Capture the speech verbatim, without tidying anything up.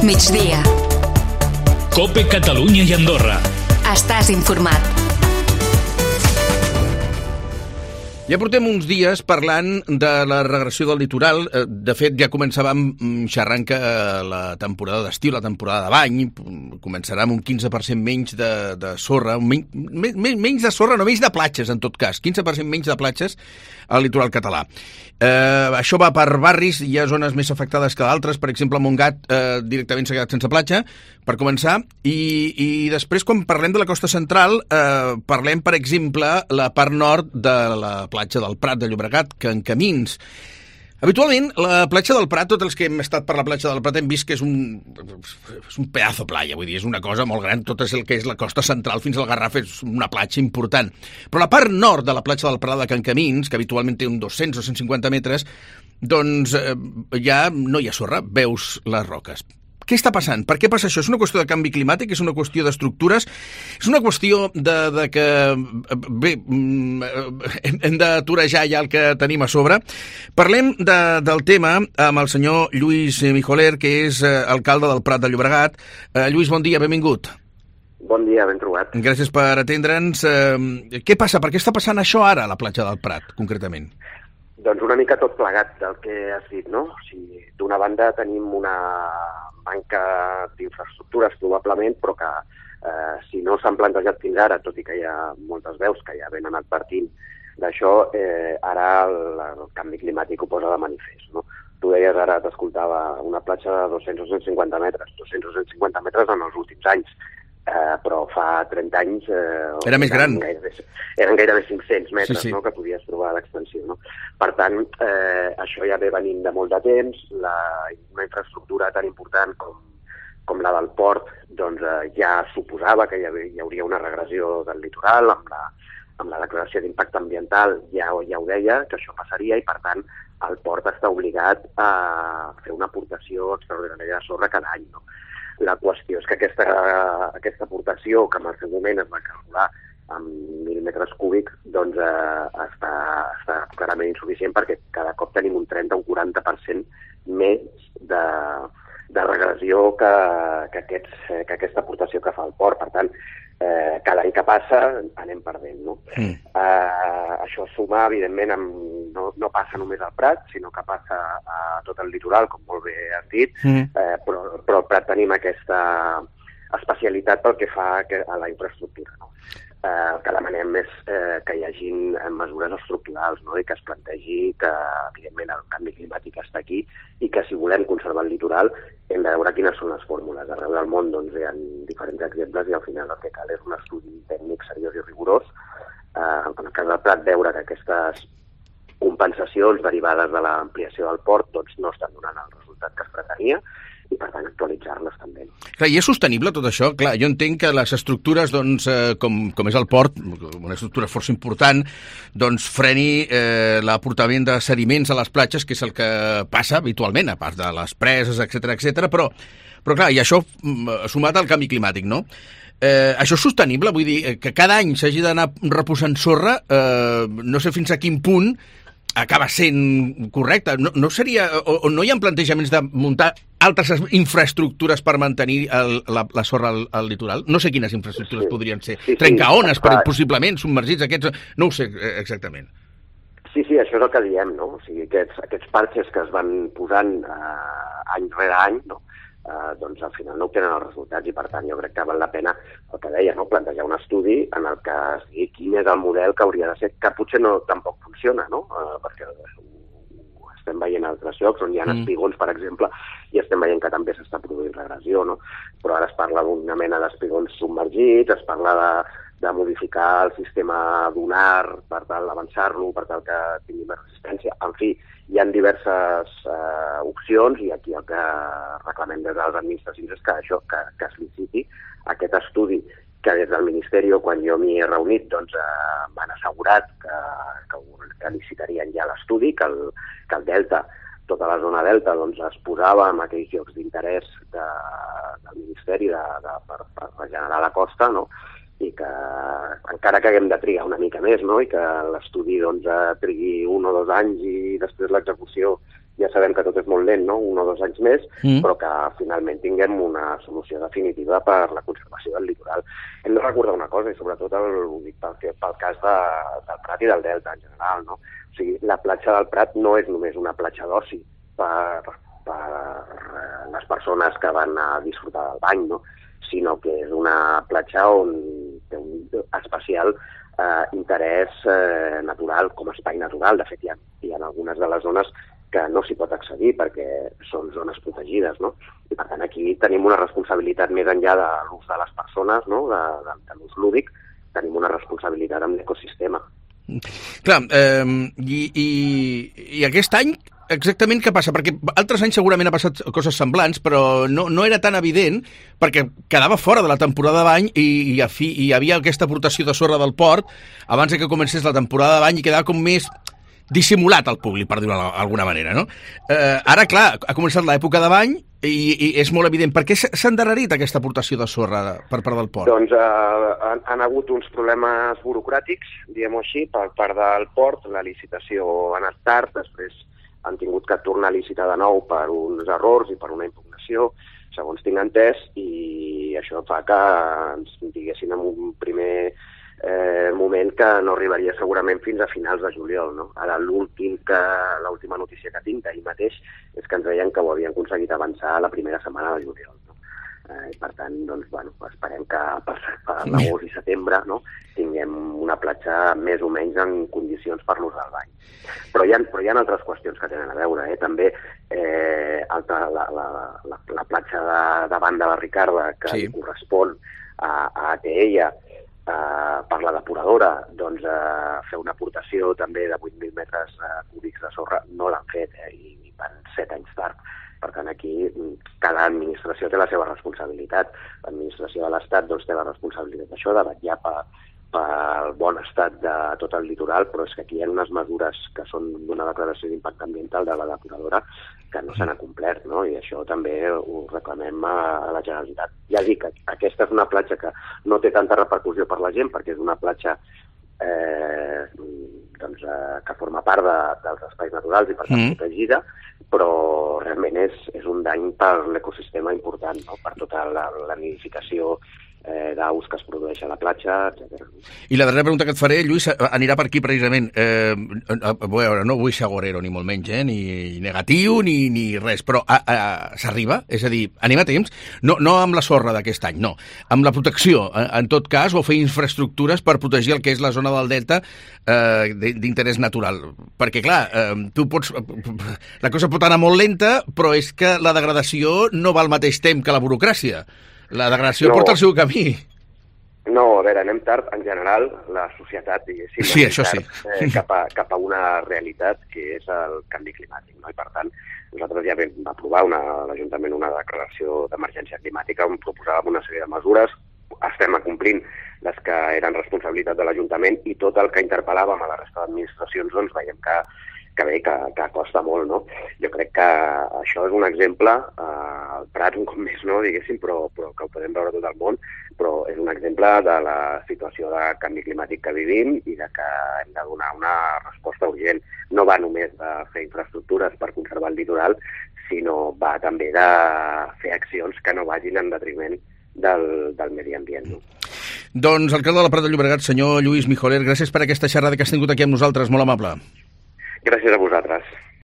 migdia. COPE Catalunya i Andorra. Estàs informat. Ja portem uns dies parlant de la regressió del litoral. De fet, ja començàvem, ja arranca la temporada d'estiu, la temporada de bany. Començarà amb un quinze per cent menys de, de sorra, menys, menys de sorra, no menys de platges, en tot cas. quinze per cent menys de platges al litoral català. Eh, això va per barris, hi ha zones més afectades que d'altres. Per exemple, Montgat eh, directament s'ha quedat sense platja, per començar. I, i després, quan parlem de la costa central, eh, parlem, per exemple, la part nord de la platja del Prat de Llobregat, que en Camins. Habitualment, la platja del Prat, tots els que hem estat per la platja del Prat hem vist que és un, és un pedazo playa, vull dir, és una cosa molt gran, tot el que és la costa central fins al Garraf és una platja important. Però la part nord de la platja del Prat de Can Camins, que habitualment té uns dos-cents o cent cinquanta metres, doncs eh, ja no hi ha sorra, veus les roques. Què està passant? Per què passa això? És una qüestió de canvi climàtic? És una qüestió d'estructures? És una qüestió de, de que... Bé, hem, hem d'aturejar ja el que tenim a sobre. Parlem de, del tema amb el senyor Lluís Mijoler, que és eh, alcalde del Prat de Llobregat. Eh, Lluís, bon dia, benvingut. Bon dia, ben trobat. Gràcies per atendre'ns. Eh, què passa? Per què està passant això ara a la platja del Prat, concretament? Doncs una mica tot plegat del que has dit, no? O sigui, d'una banda tenim una manca d'infraestructures probablement, però que eh, si no s'han plantejat fins ara, tot i que hi ha moltes veus que ja venen advertint d'això, eh, ara el, el canvi climàtic ho posa de manifest, no? Tu deies ara, t'escoltava, una platja de dos-cents o cent cinquanta metres, dos-cents o cent cinquanta metres en els últims anys, eh, però fa trenta anys... Eh, Era més gran. Gairebé, eren gairebé cinc-cents metres, sí, sí. No?, que podies trobar a l'extensió, no? Per tant, eh, això ja ve venint de molt de temps, la, una infraestructura tan important com, com la del port, doncs eh, ja suposava que hi, havia, hi hauria una regressió del litoral, amb la, amb la declaració d'impacte ambiental ja, ja ho deia, que això passaria, i per tant el port està obligat a fer una aportació extraordinària de sorra cada any, no? La qüestió és que aquesta, aquesta aportació, que en el seu moment es va calcular amb mil metres cúbics, doncs eh, està, està clarament insuficient, perquè cada cop tenim un trenta o un quaranta per cent més de, de regressió que, que, aquests, que aquesta aportació que fa el port. Per tant, eh, cada any que passa anem perdent, no? Mm. Eh, això suma, evidentment, amb, no, no passa només al Prat, sinó que passa a tot el litoral, com molt bé has dit, mm. eh, però, però al Prat tenim aquesta especialitat pel que fa a la infraestructura, no? Eh, el que demanem és eh, que hi hagin mesures estructurals, no? I que es plantegi que, evidentment, el canvi climàtic està aquí i que, si volem conservar el litoral, hem de veure quines són les fórmules. Arreu del món doncs, hi ha diferents exemples i al final el que cal és un estudi tècnic seriós i rigorós. Eh, en el cas del Prat, veure que aquestes compensacions derivades de l'ampliació del port doncs, no estan donant el resultat que es pretenia, i per tant actualitzar-les també. Clar, i és sostenible tot això? Clar, jo entenc que les estructures, doncs, eh, com, com és el port, una estructura força important, doncs freni eh, l'aportament de sediments a les platges, que és el que passa habitualment, a part de les preses, etcètera, etcètera, però, però clar, i això sumat al canvi climàtic, no? Eh, això és sostenible? Vull dir, que cada any s'hagi d'anar reposant sorra, eh, no sé fins a quin punt acaba sent correcte. No, no seria, o, o no hi ha plantejaments de muntar altres infraestructures per mantenir el, la, la sorra al, al litoral? No sé quines infraestructures sí. podrien ser. Sí, sí, Trencaones, per, possiblement, submergits, aquests... No ho sé exactament. Sí, sí, això és el que diem, no? O sigui, aquests, aquests parxes que es van posant eh, any rere any, no? Eh, doncs al final no obtenen els resultats i per tant jo crec que val la pena, el que deia, no? Plantejar un estudi en el que es digui quin és el model que hauria de ser, que potser no tampoc funciona, no? Eh, perquè ho estem veient a altres llocs on hi ha mm. espigons, per exemple, i estem veient que també s'està produint regressió, no? Però ara es parla d'una mena d'espigons submergits, es parla de, de modificar el sistema dunar per tal d'avançar-lo, per tal que tingui més resistència, en fi, hi ha diverses eh, opcions i aquí el que reclamem des de les administracions és que això, que, que es liciti aquest estudi que des del Ministeri, quan jo m'hi he reunit, doncs eh, m'han assegurat que, que, que licitarien ja l'estudi, que, el, que el Delta, tota la zona Delta, doncs es posava en aquells llocs d'interès de, del Ministeri de, de, per, per regenerar la costa, no? I que encara que haguem de trigar una mica més, no? I que l'estudi doncs, trigui un o dos anys i després l'execució ja sabem que tot és molt lent, no? un o dos anys més, mm. però que finalment tinguem una solució definitiva per la conservació del litoral. Hem de recordar una cosa, i sobretot el, pel, pel cas de, del Prat i del Delta en general, no? O sigui, la platja del Prat no és només una platja d'oci per, per les persones que van a disfrutar del bany, no? Sinó que és una platja on té un especial eh, interès eh, natural, com a espai natural. De fet, hi ha, hi ha algunes de les zones que no s'hi pot accedir perquè són zones protegides, no? I, per tant, aquí tenim una responsabilitat més enllà de l'ús de les persones, no? de, de, de l'ús lúdic, tenim una responsabilitat amb l'ecosistema. Clar, eh, i, i, i aquest any exactament què passa? Perquè altres anys segurament ha passat coses semblants, però no, no era tan evident perquè quedava fora de la temporada de bany i, i, a fi, i hi havia aquesta aportació de sorra del port abans que comencés la temporada de bany i quedava com més dissimulat al públic, per dir-ho d'alguna manera, no? Eh, ara, clar, ha començat l'època de bany i, i és molt evident. Per què s'ha endarrerit aquesta aportació de sorra per part del port? Doncs eh, han, han hagut uns problemes burocràtics, diguem-ho així, per part del port. La licitació ha anat tard, després han tingut que tornar a licitar de nou per uns errors i per una impugnació, segons tinc entès, i això fa que ens diguessin en un primer eh, moment que no arribaria segurament fins a finals de juliol, no? Ara l'últim que l'última notícia que tinc d'ahir mateix és que ens deien que ho havien aconseguit avançar a la primera setmana de juliol, no? Eh, per tant, doncs, bueno, esperem que per, per l'agost i setembre, no, tinguem una platja més o menys en condicions per l'ús del bany. Però hi ha, però hi ha altres qüestions que tenen a veure. Eh? També eh, alta, la, la, la, la platja de, davant de la Ricarda, que sí. correspon a, a A T L, eh, per la depuradora, doncs eh, fer una aportació també de vuit mil metres eh, cúbics de sorra, no l'han fet, eh, i van set anys tard. Per tant, aquí cada administració té la seva responsabilitat. L'administració de l'Estat doncs, té la responsabilitat d'això, de vetllar pel bon estat de tot el litoral, però és que aquí hi ha unes mesures que són d'una declaració d'impacte ambiental de la depuradora que no s'han complert, no? I això també ho reclamem a la Generalitat. Ja dic, aquesta és una platja que no té tanta repercussió per la gent, perquè és una platja eh, doncs, eh, que forma part de, dels espais naturals i per tant mm. protegida, però realment és, és un dany per l'ecosistema important, no? Per tota la, la nidificació eh, d'aus que es produeix a la platja, etcètera. I la darrera pregunta que et faré, Lluís, anirà per aquí precisament. Eh, a, a veure, no vull ser agorero ni molt menys, eh, ni negatiu ni, ni res, però s'arriba? És a dir, anem a temps? No, no amb la sorra d'aquest any, no. Amb la protecció, en, en tot cas, o fer infraestructures per protegir el que és la zona del delta eh, d'interès natural. Perquè, clar, eh, tu pots... La cosa pot anar molt lenta, però és que la degradació no va al mateix temps que la burocràcia. La degradació no. porta el seu camí. No, a veure, anem tard, en general, la societat, diguéssim, sí, això sí. eh, cap, a, cap a una realitat que és el canvi climàtic, no? I per tant, nosaltres ja vam aprovar una, l'Ajuntament una declaració d'emergència climàtica on proposàvem una sèrie de mesures, estem acomplint les que eren responsabilitat de l'Ajuntament i tot el que interpel·làvem a la resta d'administracions, doncs veiem que que bé, que, que costa molt, no? Jo crec que això és un exemple, eh, el Prat un cop més, no, diguéssim, però, però que ho podem veure tot el món, però és un exemple de la situació de canvi climàtic que vivim i de que hem de donar una resposta urgent. No va només de fer infraestructures per conservar el litoral, sinó va també de fer accions que no vagin en detriment del, del medi ambient, no? Doncs, alcalde de la Prat de Llobregat, senyor Lluís Mijoler, gràcies per aquesta xerrada que has tingut aquí amb nosaltres, molt amable. Gràcies a vosaltres.